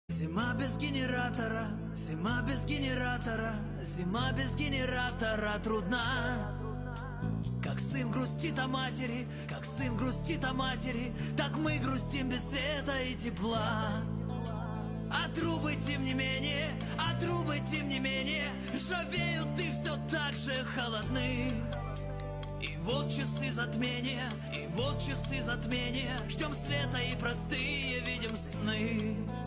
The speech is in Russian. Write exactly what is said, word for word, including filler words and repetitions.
Зима без генератора, зима без генератора, зима без генератора трудна. Как сын грустит о матери, как сын грустит о матери, так мы грустим без света и тепла. А трубы, тем не менее, а трубы, тем не менее, ржавеют и все так же холодны. И вот часы затмения, и вот часы затмения, ждем света и простые видим сны.